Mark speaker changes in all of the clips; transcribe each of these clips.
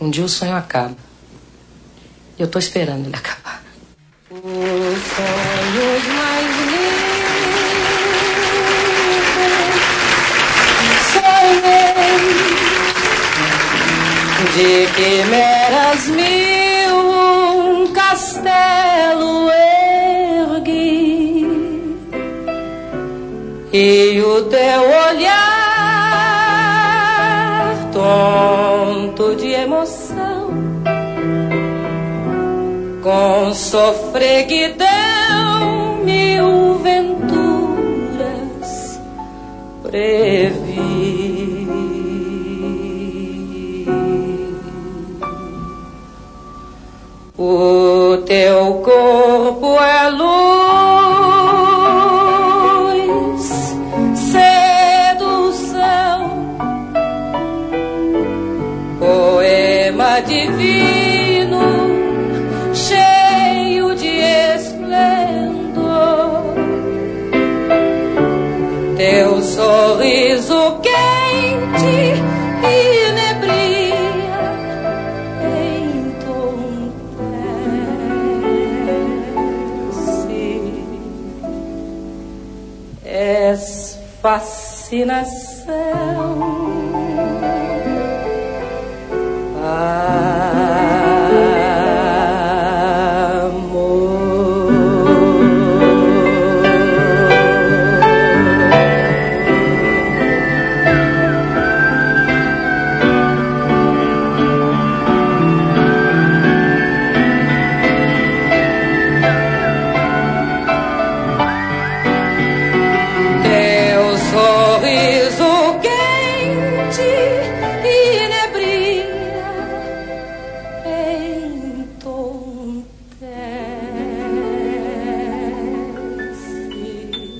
Speaker 1: Um dia o sonho acaba. E eu tô esperando ele acabar. Os sonhos mais lindos sonhei de quimeras mil, um castelo ergui e o teu olhar tonto de emoção com sofreguidão mil venturas previ. O teu corpo é luz, sedução, poema divino, cheio de esplendor. Teu sorriso quente inebria, entorpece. És fascinação.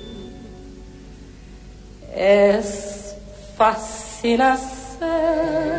Speaker 1: És fascinação.